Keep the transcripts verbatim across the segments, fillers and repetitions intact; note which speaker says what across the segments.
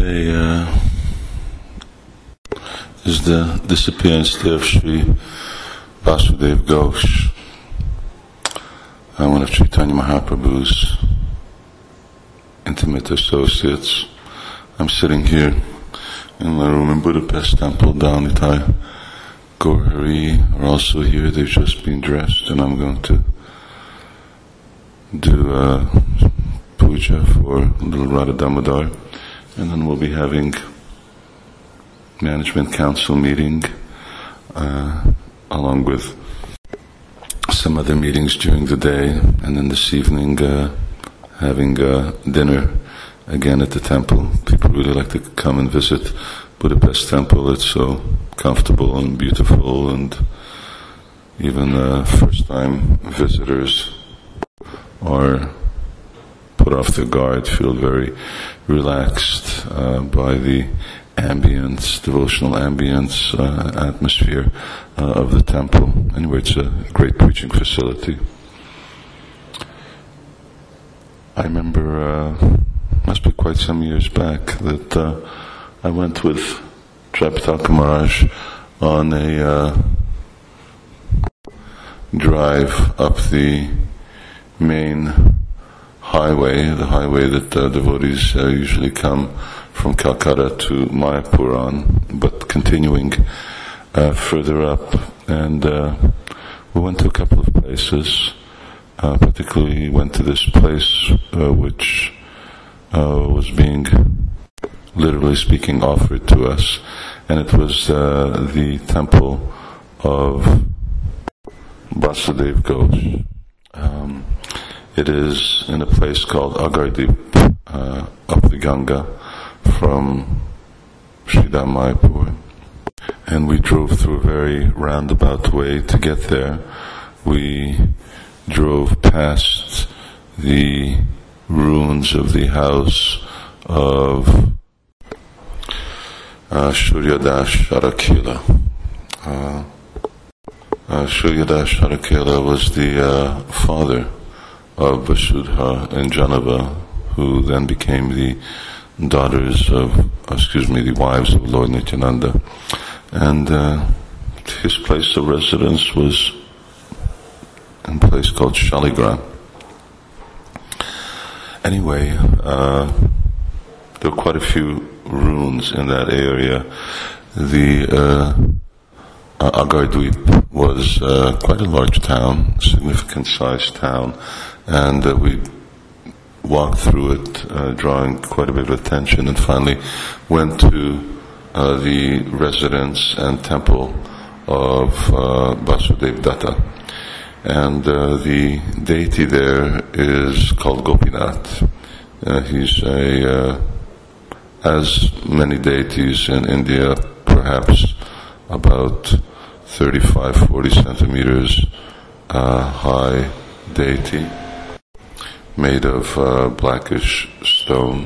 Speaker 1: Today uh, is the disappearance day of Sri Vasudev Ghosh, uh, one of Chaitanya Mahaprabhu's intimate associates. I'm sitting here in my room in Budapest Temple. Dalnitai Gaurhari are also here. They've just been dressed, and I'm going to do a puja for little Radha Damodar, and then we'll be having management council meeting uh, along with some other meetings during the day, and then this evening uh, having uh, dinner again at the temple. People really like to come and visit Budapest Temple. It's so comfortable and beautiful, and even uh, first-time visitors are put off their guard, feel very relaxed uh, by the ambience, devotional ambience, uh, atmosphere uh, of the temple. Anyway, it's a great preaching facility. I remember, uh, must be quite some years back, that uh, I went with Trapitaka Maharaj on a uh, drive up the main highway, the highway that uh, devotees uh, usually come from Calcutta to Mayapur on, but continuing uh, further up. And uh, we went to a couple of places, uh, particularly went to this place uh, which uh, was being, literally speaking, offered to us, and it was uh, the temple of Vasudev Ghosh. Um, It is in a place called Agardip, uh, up the Ganga from Sridham Mayapur. And we drove through a very roundabout way to get there. We drove past the ruins of the house of uh, Suryadas Arakela. Uh, uh, Suryadas Arakela was the uh, father of Vasudha and Janava, who then became the daughters of, excuse me, the wives of Lord Nityananda. And uh, his place of residence was in a place called Shaligram. Anyway, uh, there were quite a few ruins in that area. The uh, uh, Agardip was uh, quite a large town, significant sized town, and uh, we walked through it, uh, drawing quite a bit of attention, and finally went to uh, the residence and temple of uh, Vasudev Datta. And uh, the deity there is called Gopinath. Uh, he's a, uh, as many deities in India, perhaps about thirty-five, forty centimeters uh, high deity, made of uh, blackish stone.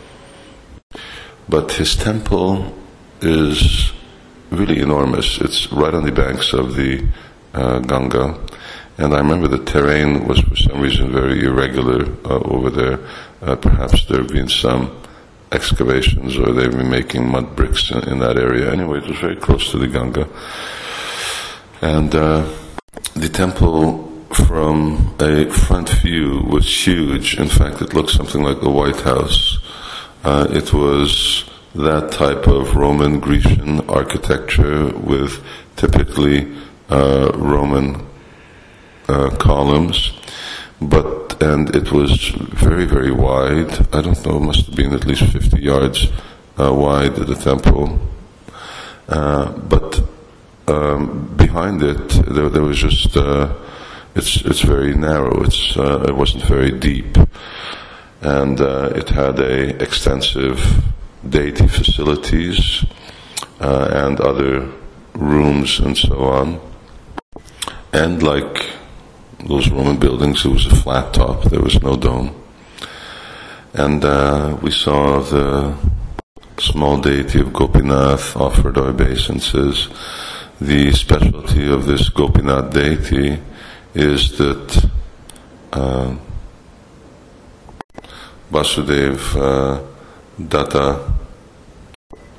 Speaker 1: But his temple is really enormous. It's right on the banks of the uh, Ganga. And I remember the terrain was for some reason very irregular uh, over there. Uh, perhaps there have been some excavations, or they've been making mud bricks in, in that area. Anyway, it was very close to the Ganga. And uh, the temple from a front view was huge. In fact, it looked something like the White House. Uh, it was that type of Roman Grecian architecture with typically uh, Roman uh, columns, but and it was very, very wide. I don't know, it must have been at least fifty yards uh, wide at the temple. Uh, but um, behind it, there, there was just uh, It's it's very narrow. It's uh, it wasn't very deep, and uh, it had a extensive deity facilities uh, and other rooms and so on. And like those Roman buildings, it was a flat top. There was no dome. And uh, we saw the small deity of Gopinath offered our obeisances. The specialty of this Gopinath deity is that uh, Vasudev uh, Datta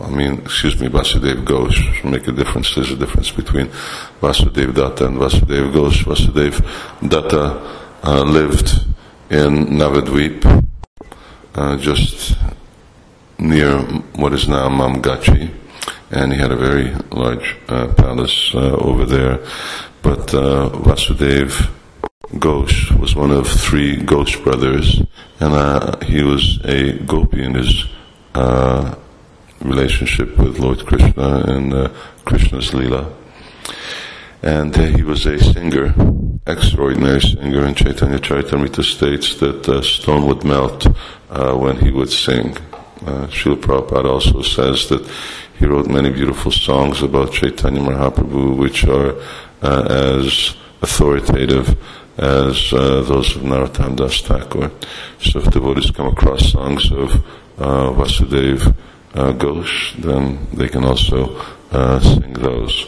Speaker 1: I mean, excuse me, Vasudeva Ghosh, make a difference. There's a difference between Vasudeva Datta and Vasudeva Ghosh. Vasudeva Datta uh, lived in Navadvip, uh, just near what is now Mamgachi, and he had a very large uh, palace uh, over there. But uh, Vasudeva Ghosh was one of three Ghosh brothers, and uh, he was a gopi in his uh, relationship with Lord Krishna and uh, Krishna's Leela. And uh, he was a singer, extraordinary singer, and Chaitanya Charitamrita states that uh, stone would melt uh, when he would sing. Uh, Srila Prabhupada also says that he wrote many beautiful songs about Chaitanya Mahaprabhu, which are uh, as authoritative as uh, those of Narottam Das Thakur. So if devotees come across songs of uh, Vasudeva uh, Ghosh, then they can also uh, sing those.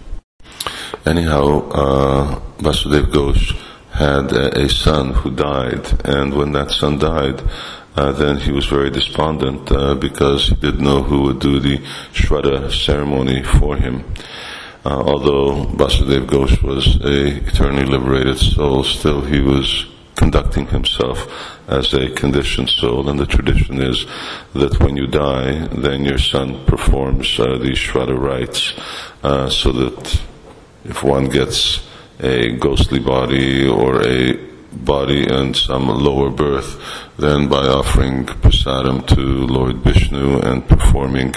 Speaker 1: Anyhow, uh, Vasudeva Ghosh had a, a son who died, and when that son died, uh, then he was very despondent uh, because he didn't know who would do the Shraddha ceremony for him. Uh, although Vasudeva Ghosh was a eternally liberated soul, still he was conducting himself as a conditioned soul, and the tradition is that when you die, then your son performs uh, the Shraddha rites, uh, so that if one gets a ghostly body or a body in some lower birth, then by offering prasadam to Lord Vishnu and performing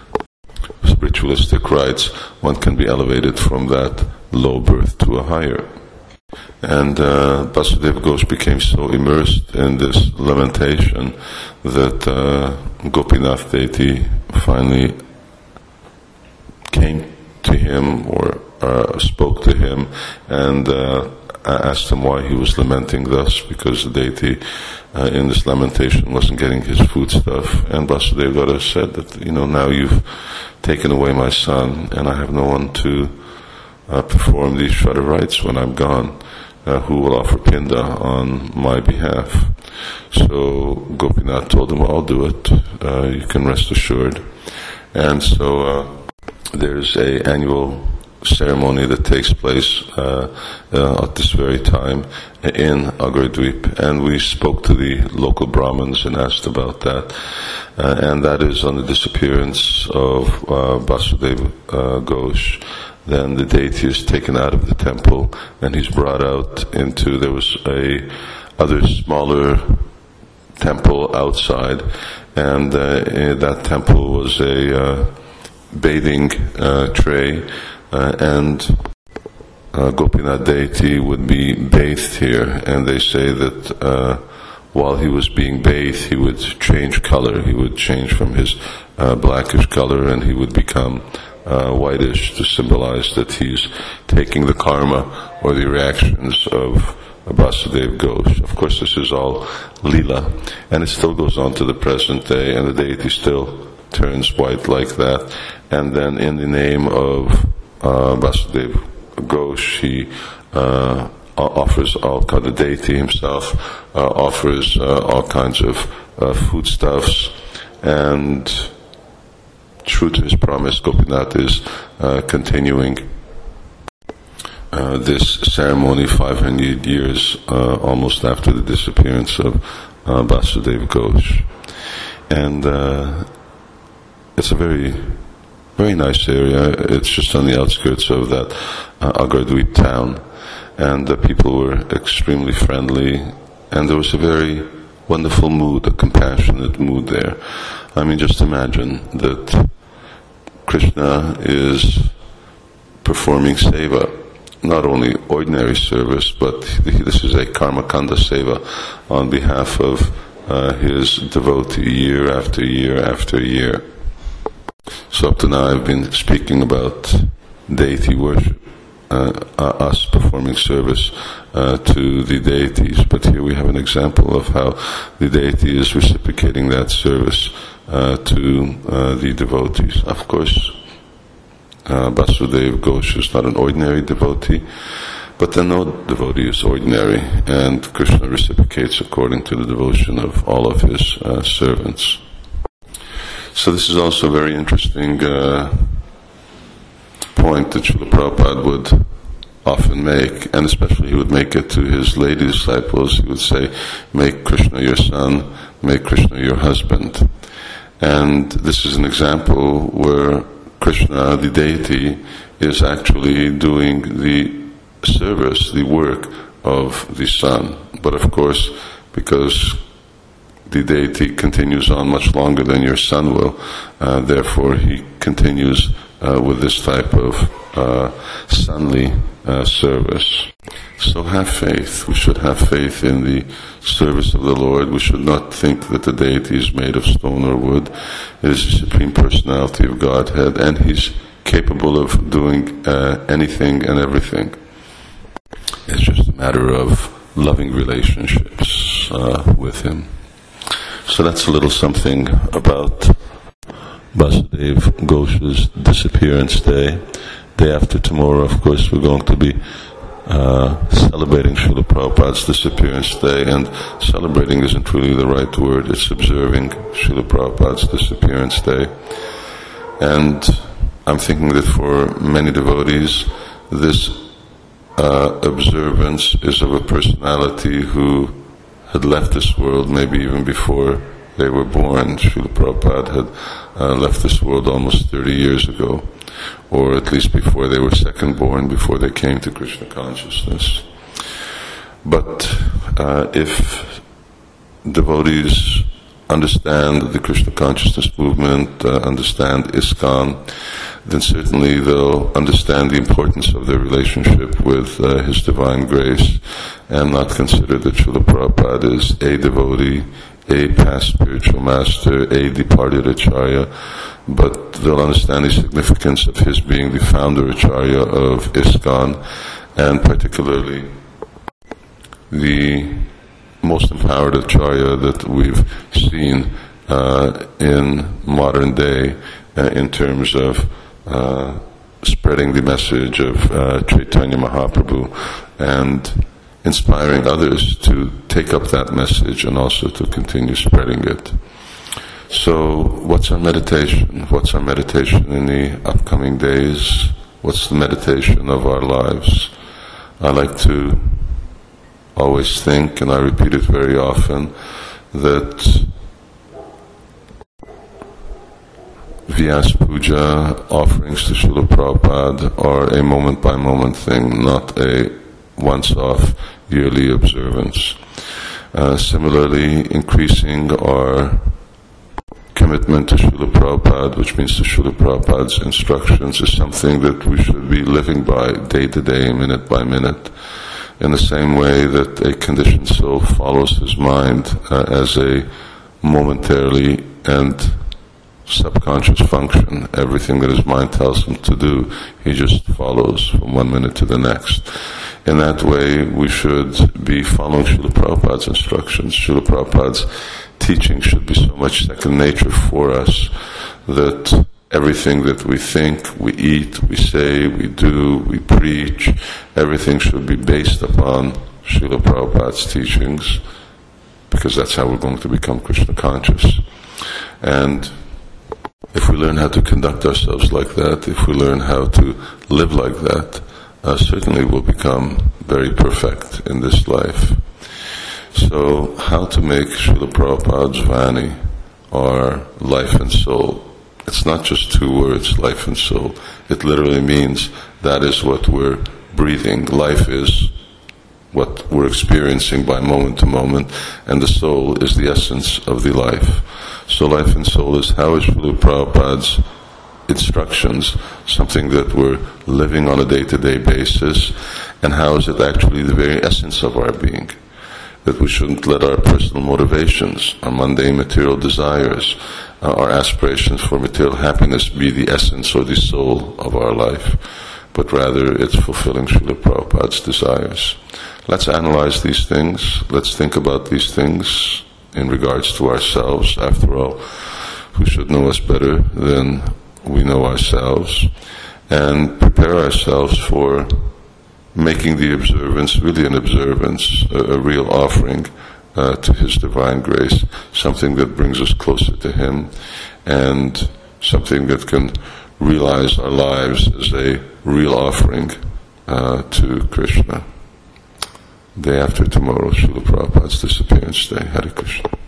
Speaker 1: ritualistic rites, one can be elevated from that low birth to a higher. And uh, Vasudeva Ghosh became so immersed in this lamentation that uh, Gopinath Deity finally came to him or uh, spoke to him and uh, asked him why he was lamenting thus, because the deity uh, in this lamentation wasn't getting his foodstuff. And Vasudeva Datta said that, you know, now you've taken away my son, and I have no one to uh, perform these Shraddha rites when I'm gone, uh, who will offer pinda on my behalf. So Gopinath told him, well, I'll do it, uh, you can rest assured. And so uh, there's a annual ceremony that takes place uh, uh, at this very time in Agardweep, and we spoke to the local Brahmins and asked about that, uh, and that is on the disappearance of uh, Vasudeva uh, Ghosh. Then the deity is taken out of the temple and he's brought out into, there was a other smaller temple outside, and uh, in that temple was a uh, bathing uh, tray, Uh, and uh, Gopinath deity would be bathed here, and they say that uh, while he was being bathed, he would change color. He would change from his uh, blackish color, and he would become uh, whitish to symbolize that he's taking the karma or the reactions of Vasudeva Ghosh. Of course, this is all Leela, and it still goes on to the present day, and the deity still turns white like that. And then, in the name of Uh, Vasudeva Ghosh, he uh, offers all kinds of deity himself, uh, offers uh, all kinds of uh, foodstuffs, and true to his promise, Gopinath is uh, continuing uh, this ceremony five hundred years uh, almost after the disappearance of uh, Vasudeva Ghosh. And uh, it's a very Very nice area. It's just on the outskirts of that uh, Agardweep town, and the people were extremely friendly, and there was a very wonderful mood, a compassionate mood there. I mean, just imagine that Krishna is performing seva, not only ordinary service, but this is a karma kanda seva on behalf of uh, his devotee year after year after year. So up to now I've been speaking about deity worship, uh, us performing service uh, to the deities, but here we have an example of how the deity is reciprocating that service uh, to uh, the devotees. Of course, uh, Vasudeva Ghosh is not an ordinary devotee, but then no devotee is ordinary, and Krishna reciprocates according to the devotion of all of his uh, servants. So this is also a very interesting uh, point that Srila Prabhupada would often make, and especially he would make it to his lady disciples. He would say, make Krishna your son, make Krishna your husband. And this is an example where Krishna, the deity, is actually doing the service, the work of the son. But of course, because the deity continues on much longer than your son will, uh, therefore he continues uh, with this type of uh, sonly uh, service. So have faith. We should have faith in the service of the Lord. We should not think that the deity is made of stone or wood. It is the Supreme Personality of Godhead, and He's capable of doing uh, anything and everything. It's just a matter of loving relationships uh, with Him. So that's a little something about Vasudev Ghosh's disappearance day. Day after tomorrow, of course, we're going to be Uh, celebrating Srila Prabhupada's disappearance day, and celebrating isn't really the right word, it's observing Srila Prabhupada's disappearance day. And I'm thinking that for many devotees, this uh, observance is of a personality who had left this world maybe even before they were born. Srila Prabhupada had uh, left this world almost thirty years ago, or at least before they were second born, before they came to Krishna consciousness. But uh, if devotees understand the Krishna consciousness movement, uh, understand ISKCON, then certainly they'll understand the importance of their relationship with uh, His Divine Grace, and not consider that Srila Prabhupada is a devotee, a past spiritual master, a departed Acharya, but they'll understand the significance of his being the founder Acharya of ISKCON, and particularly the most empowered Acharya that we've seen uh, in modern day uh, in terms of uh, spreading the message of uh, Chaitanya Mahaprabhu and inspiring others to take up that message and also to continue spreading it. So, what's our meditation? What's our meditation in the upcoming days? What's the meditation of our lives? I like to always think, and I repeat it very often, that Vyas Puja, offerings to Srila Prabhupada, are a moment-by-moment thing, not a once-off yearly observance. Uh, similarly, increasing our commitment to Srila Prabhupada, which means to Srila Prabhupada's instructions, is something that we should be living by day to day, minute by minute, in the same way that a conditioned soul follows his mind uh, as a momentarily and subconscious function. Everything that his mind tells him to do, he just follows from one minute to the next. In that way, we should be following Srila Prabhupada's instructions. Srila Prabhupada's teaching should be so much second nature for us that everything that we think, we eat, we say, we do, we preach, everything should be based upon Srila Prabhupada's teachings, because that's how we're going to become Krishna conscious. And if we learn how to conduct ourselves like that, if we learn how to live like that, uh, certainly we'll become very perfect in this life. So, how to make Srila Prabhupada's Vani our life and soul? It's not just two words, life and soul. It literally means that is what we're breathing. Life is what we're experiencing by moment to moment, and the soul is the essence of the life. So life and soul is how is Srila Prabhupada's instructions something that we're living on a day-to-day basis, and how is it actually the very essence of our being? That we shouldn't let our personal motivations, our mundane material desires, uh, our aspirations for material happiness be the essence or the soul of our life, but rather it's fulfilling Srila Prabhupada's desires. Let's analyze these things. Let's think about these things in regards to ourselves. After all, who should know us better than we know ourselves? And prepare ourselves for making the observance really an observance, a, a real offering uh, to His divine grace, something that brings us closer to Him, and something that can realize our lives as a real offering uh, to Krishna. Day after tomorrow, Srila Prabhupada's disappearance day. Hare Krishna.